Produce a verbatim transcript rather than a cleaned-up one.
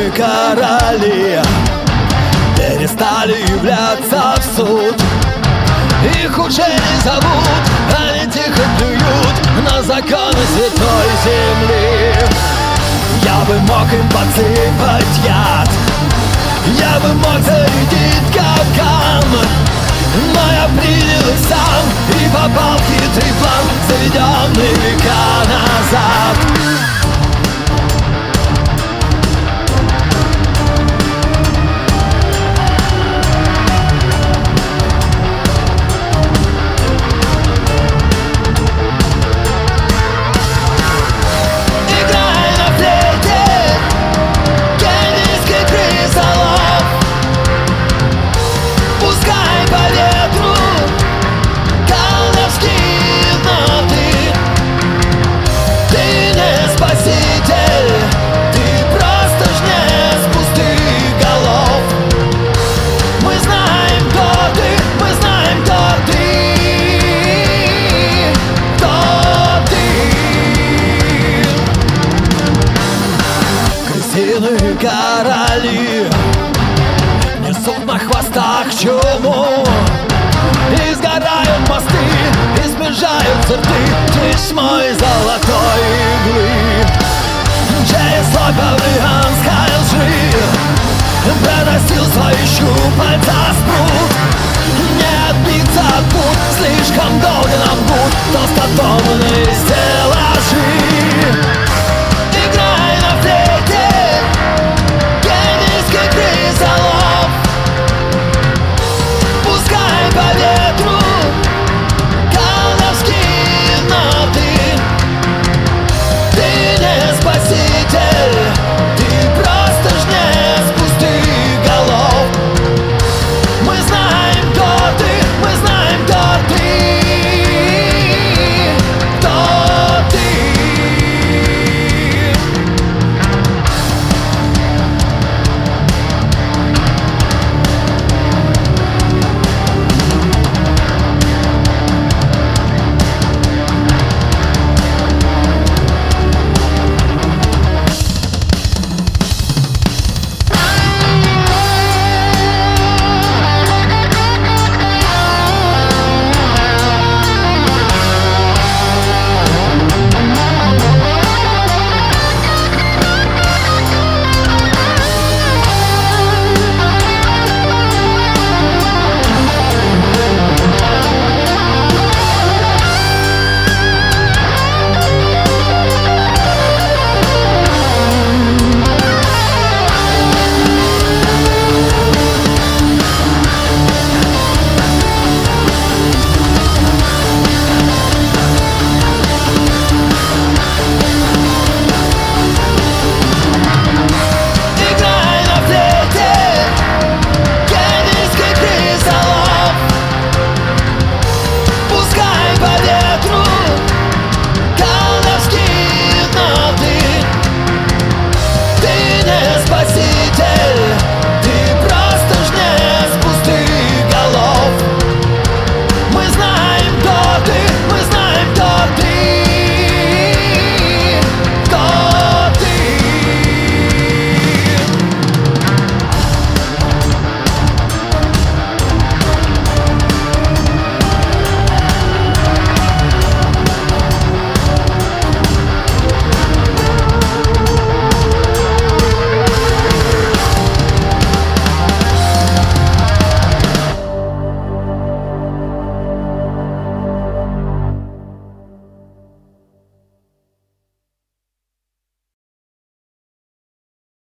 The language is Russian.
крысиные короли перестали являться в суд. Их уже не зовут, они тихо плюют на законы святой земли. Я бы мог им подсыпать яд, я бы мог зарядить капкан, но я принял их сам и попал в хитрый план, заведенный века назад. Крысиные короли несут на хвостах чуму, и сгорают мосты, и сбежаются рты тьмой золотой иглы. Через слой павлианской лжи проносил свои щупальца спрут. Не отбиться от пут, слишком долго нам путь толстотом